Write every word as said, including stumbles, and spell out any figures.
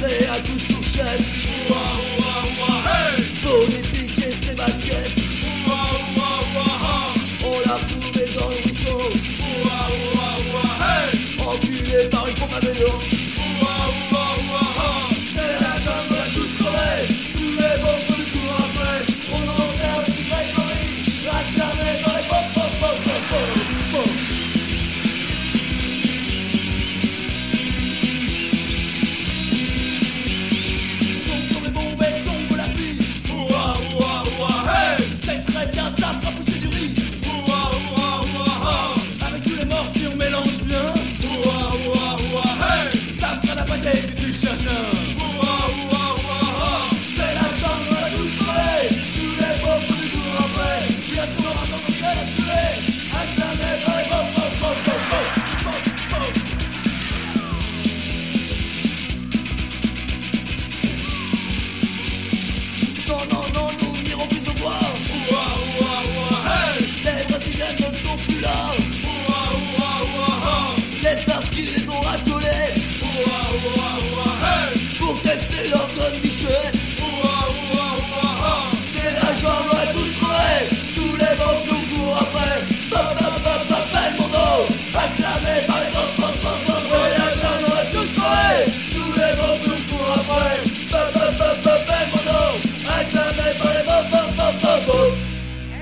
rentré à coups de fourchette. Ouah, ouah, ouah, hey. Pour lui piquer ses baskets. Ouah, ouah, ouah, on l'a retrouvé dans le ruisseau. ouah, ouah, ouah, hey. Enculé par une pompe à vélo.